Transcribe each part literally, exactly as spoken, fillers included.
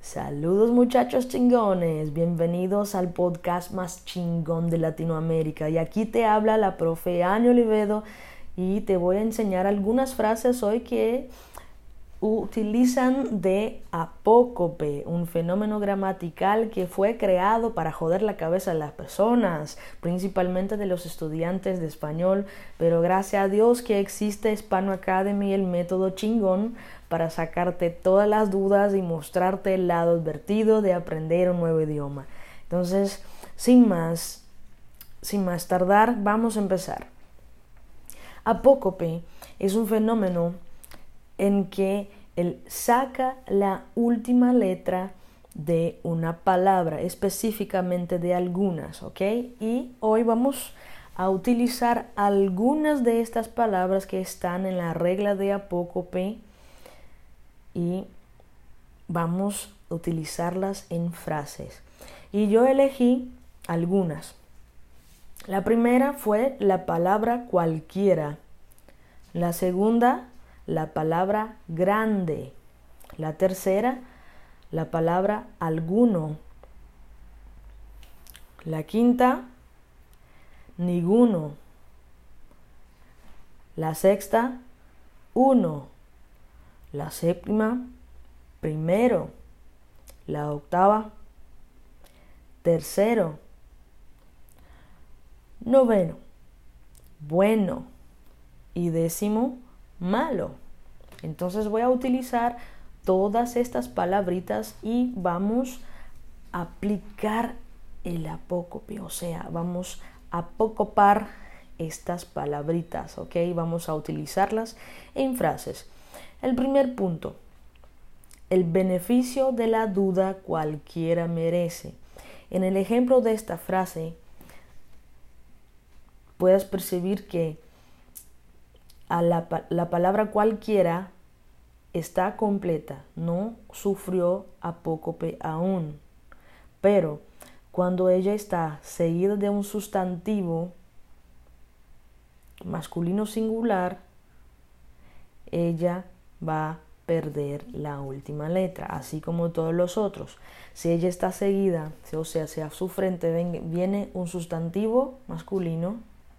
Saludos muchachos chingones, bienvenidos al podcast más chingón de Latinoamérica. Y aquí te habla la profe Ani Olivedo y te voy a enseñar algunas frases hoy que utilizan de apócope, un fenómeno gramatical que fue creado para joder la cabeza de las personas, principalmente de los estudiantes de español, pero gracias a Dios que existe Hispano Academy, el método chingón, para sacarte todas las dudas y mostrarte el lado divertido de aprender un nuevo idioma. Entonces, sin más, sin más tardar, vamos a empezar. Apócope es un fenómeno en que él saca la última letra de una palabra, específicamente de algunas, ¿ok? Y hoy vamos a utilizar algunas de estas palabras que están en la regla de apócope y vamos a utilizarlas en frases. Y yo elegí algunas. La primera fue la palabra cualquiera. La segunda, la palabra grande. La tercera, la palabra alguno. La quinta, ninguno. La sexta, uno. La séptima, primero. La octava, tercero. Noveno, bueno. Y décimo, malo. Entonces voy a utilizar todas estas palabritas y vamos a aplicar el apócope, o sea, vamos a apocopar estas palabritas, ¿ok? Vamos a utilizarlas en frases. El primer punto, el beneficio de la duda cualquiera merece. En el ejemplo de esta frase, puedes percibir que a la, la palabra cualquiera está completa, no sufrió apócope aún. Pero cuando ella está seguida de un sustantivo masculino singular, ella va a perder la última letra, así como todos los otros. Si ella está seguida, o sea, si a su frente viene un sustantivo masculino,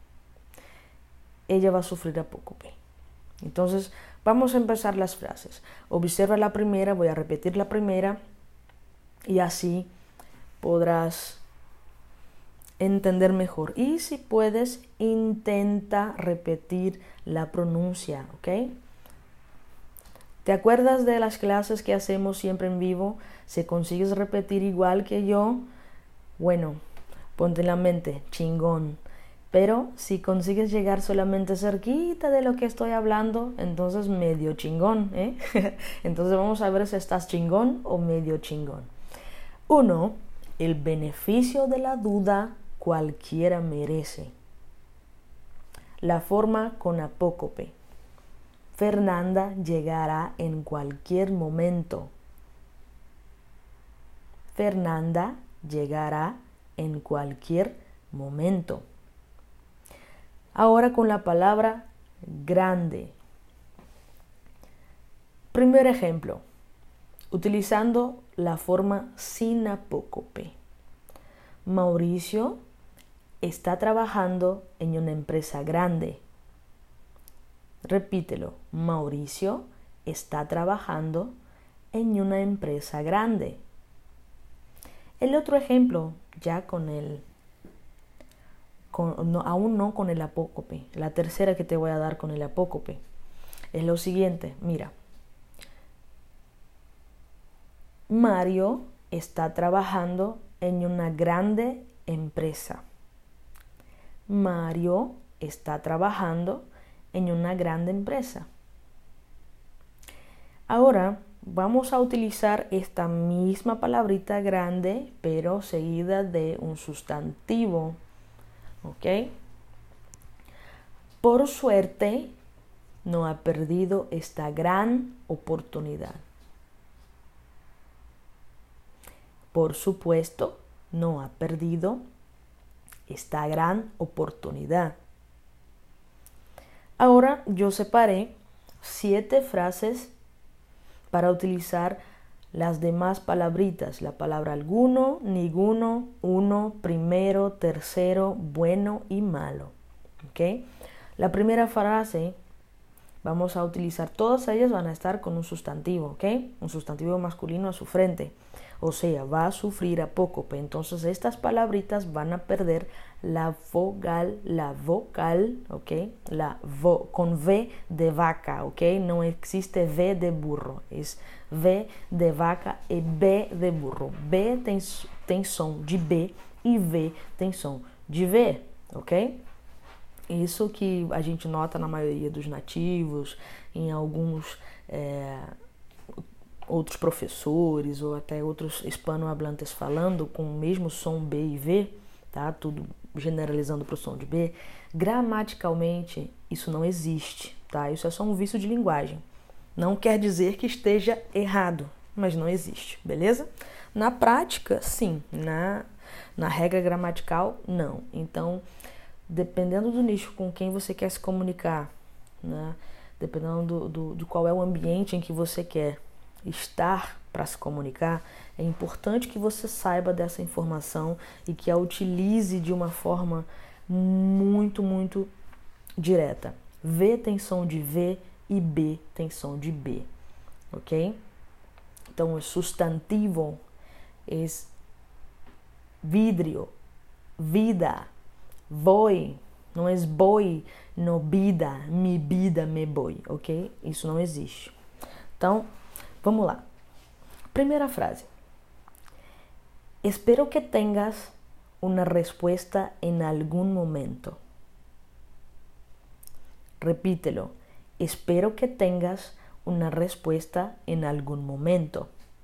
ella va a sufrir apócope. Entonces, vamos a empezar las frases. Observa la primera, voy a repetir la primera y así podrás entender mejor. Y si puedes, intenta repetir la pronuncia, ¿ok? ¿Te acuerdas de las clases que hacemos siempre en vivo? Si consigues repetir igual que yo, bueno, ponte en la mente, chingón. Pero si consigues llegar solamente cerquita de lo que estoy hablando, entonces medio chingón, ¿eh? Entonces vamos a ver si estás chingón o medio chingón. Uno, el beneficio de la duda cualquiera merece. La forma con apócope. Fernanda llegará en cualquier momento. Fernanda llegará en cualquier momento. Ahora con la palabra grande. Primer ejemplo, utilizando la forma sin apócope. Mauricio está trabajando en una empresa grande. Repítelo, Mauricio está trabajando en una empresa grande. El otro ejemplo, ya con el Con, no, aún no con el apócope. La tercera que te voy a dar con el apócope es lo siguiente. Mira, Mario está trabajando en una grande empresa. Mario está trabajando en una grande empresa. Ahora vamos a utilizar esta misma palabrita grande, pero seguida de un sustantivo. ¿Ok? Por suerte, no ha perdido esta gran oportunidad. Por supuesto, no ha perdido esta gran oportunidad. Ahora yo separé siete frases para utilizar Las demás palabritas, la palabra alguno, ninguno, uno, primero, tercero, bueno y malo. ¿Okay? La primera frase, vamos a utilizar, todas ellas van a estar con un sustantivo, ¿ok? Un sustantivo masculino a su frente. O sea, va a sufrir apócope. Entonces estas palabritas van a perder la vogal, la vocal, ¿ok? La vo, con V de vaca, ¿ok? No existe V de burro. Es V de vaca e B de burro. B tem, tem som de B e V tem som de V, ¿ok? Isso que a gente nota na maioria dos nativos, em alguns é, outros professores ou até outros hispanohablantes falando com o mesmo som B e V, tá? Tudo generalizando para o som de B. Gramaticalmente, isso não existe, tá? Isso é só um vício de linguagem. Não quer dizer que esteja errado, mas não existe, beleza? Na prática, sim. Na, na regra gramatical, não. Então, dependendo do nicho com quem você quer se comunicar, né? Dependendo do, do, de qual é o ambiente em que você quer estar para se comunicar, é importante que você saiba dessa informação e que a utilize de uma forma muito, muito direta. V tem som de V e B tem som de B, ok? Então, o substantivo é vidrio, vida, voy, não é boi, no vida, mi vida, me boi, ok? Isso não existe. Então, vamos lá. Primeira frase. Espero que tengas una respuesta en algún momento. Repítelo. Espero que tengas una respuesta en algún momento.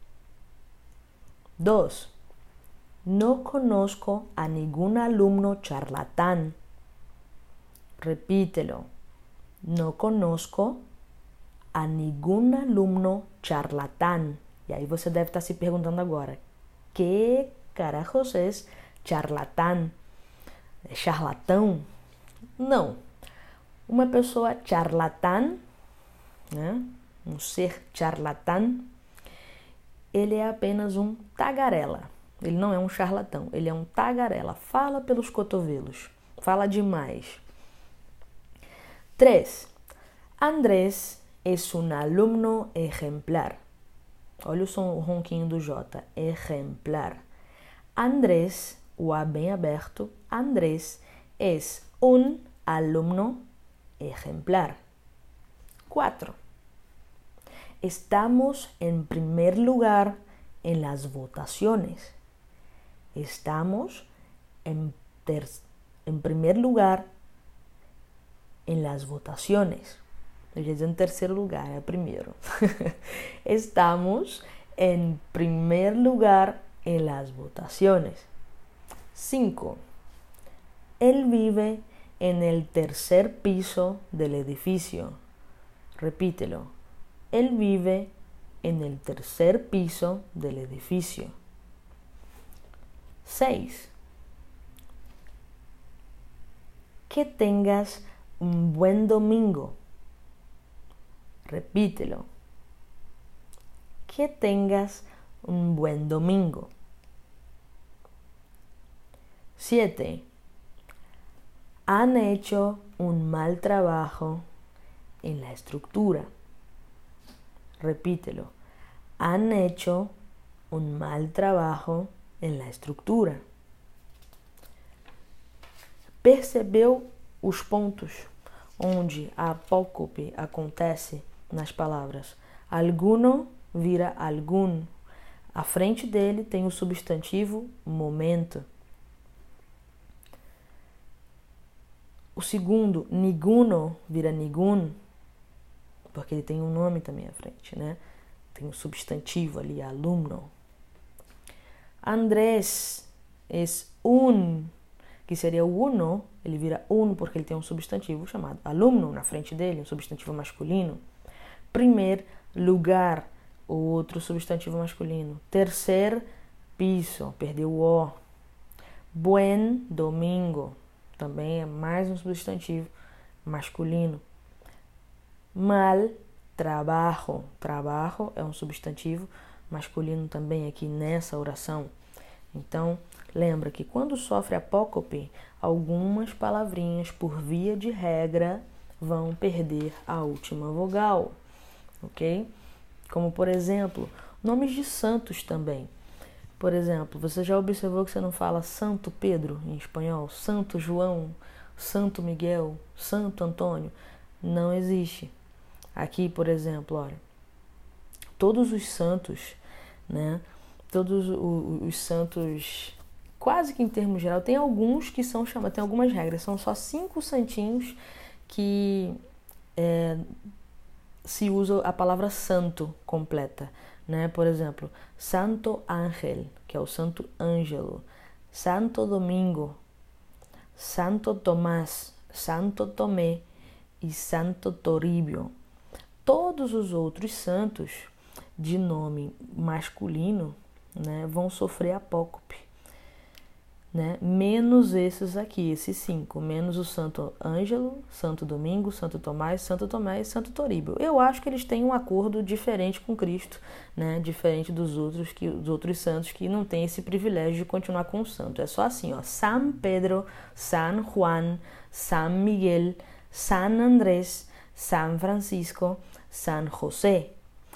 Dos. No conozco a ningún alumno charlatán. Repítelo. No conozco a ningún alumno charlatán. E aí você deve estar se perguntando agora, que carajos é charlatán? É charlatão? Não. Uma pessoa charlatán, né? Um ser charlatán, ele é apenas um tagarela. Ele não é um charlatão, ele é um tagarela. Fala pelos cotovelos, fala demais. Três. Andrés es un alumno ejemplar. Olha o som, o ronquinho do J. Ejemplar. Andrés, o A bem aberto, Andrés es un alumno ejemplar. Cuatro. Estamos en primer lugar en las votaciones. Estamos en, ter- en primer lugar en las votaciones. Eu ia dizer em terceiro lugar, é primeiro. Estamos en primer lugar en las votaciones. Cinco. Él vive en el tercer piso del edificio. Repítelo. Él vive en el tercer piso del edificio. Seis. Que tengas un buen domingo. Repítelo. Que tengas un buen domingo. Siete. Han hecho un mal trabajo en la estructura. Repítelo. Han hecho un mal trabajo en la estructura. Percebeu os pontos onde a apócope acontece nas palavras? Alguno vira algum. À frente dele tem o substantivo momento. O segundo, ninguno, vira ningun, porque ele tem um nome também à frente, né? Tem um substantivo ali, alumno. Andrés é un, que seria o uno, ele vira un porque ele tem um substantivo chamado alumno na frente dele, um substantivo masculino. Primeiro lugar, o outro substantivo masculino. Terceiro piso, perdeu o O. Buen domingo, também é mais um substantivo masculino. Mal trabajo, trabajo é um substantivo masculino também aqui nessa oração. Então, lembra que quando sofre apócope, algumas palavrinhas, por via de regra, vão perder a última vogal, ok? Como, por exemplo, nomes de santos também. Por exemplo, você já observou que você não fala Santo Pedro em espanhol? Santo João, Santo Miguel, Santo Antônio? Não existe. Aqui, por exemplo, olha, todos os santos, né? Todos os santos, quase que em termos geral, tem alguns que são chamados, tem algumas regras, são só cinco santinhos que é, se usa a palavra santo completa, né? Por exemplo, Santo Ángel, que é o Santo Ângelo, Santo Domingo, Santo Tomás, Santo Tomé e Santo Toribio. Todos os outros santos de nome masculino, né, vão sofrer apócope, né? Menos esses aqui, esses cinco, menos o Santo Ângelo, Santo Domingo, Santo Tomás, Santo Tomé e Santo Toribio. Eu acho que eles têm um acordo diferente com Cristo, né? Diferente dos outros, que, dos outros santos que não têm esse privilégio de continuar com o santo. É só assim, ó, San Pedro, San Juan, San Miguel, San Andrés, San Francisco, San José.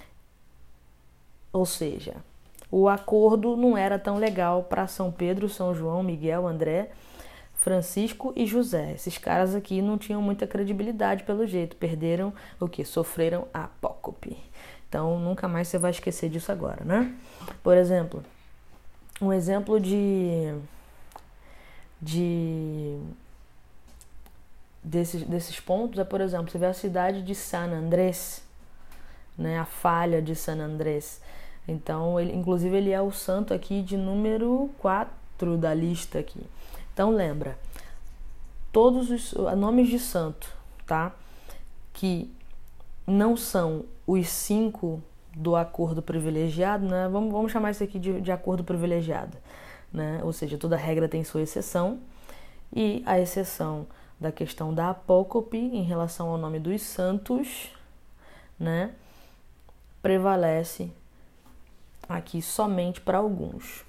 Ou seja, o acordo não era tão legal para São Pedro, São João, Miguel, André, Francisco e José. Esses caras aqui não tinham muita credibilidade pelo jeito, perderam o quê? Sofreram apócope. Então, nunca mais você vai esquecer disso agora, né? Por exemplo, um exemplo de, de desses, desses pontos é, por exemplo, você vê a cidade de San Andrés, né? A falha de San Andrés. Então, ele, inclusive, ele é o santo aqui de número quatro da lista aqui. Então, lembra, todos os nomes de santo, tá? Que não são os cinco do acordo privilegiado, né? Vamos, vamos chamar isso aqui de, de acordo privilegiado, né? Ou seja, toda regra tem sua exceção. E a exceção da questão da apócope em relação ao nome dos santos, né? Prevalece aqui somente para alguns.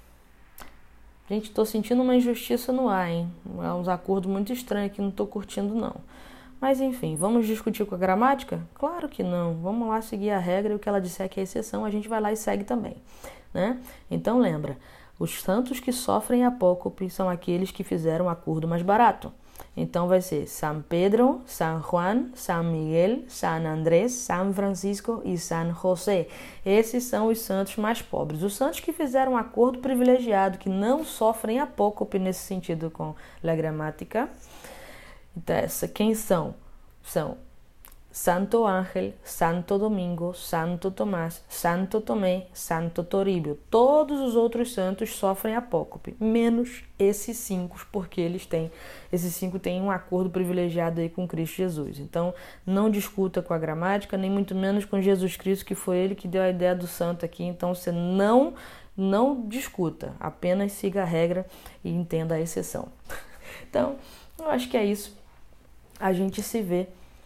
Gente, tô sentindo uma injustiça no ar, hein? É uns acordos muito estranhos que não tô curtindo, não. Mas, enfim, vamos discutir com a gramática? Claro que não. Vamos lá seguir a regra e o que ela disser que é exceção, a gente vai lá e segue também, né? Então, lembra, os santos que sofrem apócope são aqueles que fizeram o acordo mais barato. Então, vai ser San Pedro, San Juan, San Miguel, San Andrés, San Francisco e San José. Esses são os santos mais pobres. Os santos que fizeram um acordo privilegiado, que não sofrem apócope nesse sentido com a gramática. Então, essa, quem são? São Santo Ángel, Santo Domingo, Santo Tomás, Santo Tomé, Santo Toribio. Todos os outros santos sofrem apócope, menos esses cinco, porque eles têm, esses cinco têm um acordo privilegiado aí com Cristo Jesus. Então, não discuta com a gramática, nem muito menos com Jesus Cristo, que foi ele que deu a ideia do santo aqui. Então, você não, não discuta, apenas siga a regra e entenda a exceção. Então, eu acho que é isso. A gente se vê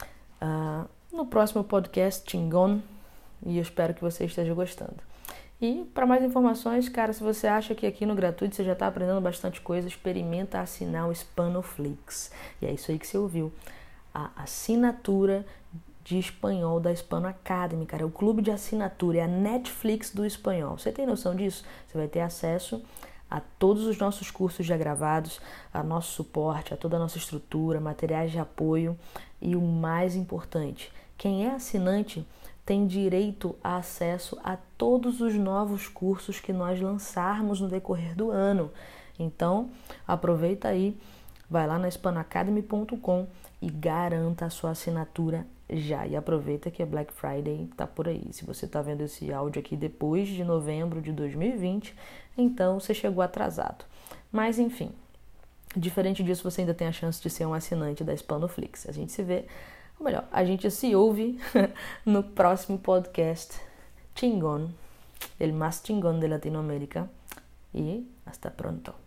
Uh, no próximo podcast Chingon, e eu espero que você esteja gostando. E para mais informações, cara, se você acha que aqui no gratuito você já está aprendendo bastante coisa, experimenta assinar o Hispanoflix. E é isso aí que você ouviu, a assinatura de espanhol da Hispano Academy, cara, é o clube de assinatura, é a Netflix do espanhol. Você tem noção disso? Você vai ter acesso a todos os nossos cursos já gravados, a nosso suporte, a toda a nossa estrutura, materiais de apoio e o mais importante, quem é assinante tem direito a acesso a todos os novos cursos que nós lançarmos no decorrer do ano. Então, aproveita aí, vai lá na hispano academy ponto com e garanta a sua assinatura já. E aproveita que a Black Friday tá por aí. Se você tá vendo esse áudio aqui depois de novembro de dois mil e vinte, então você chegou atrasado. Mas enfim, diferente disso, você ainda tem a chance de ser um assinante da Hispanoflix. A gente se vê, ou melhor, a gente se ouve no próximo podcast Chingon, el más chingón de Latinoamérica. E hasta pronto.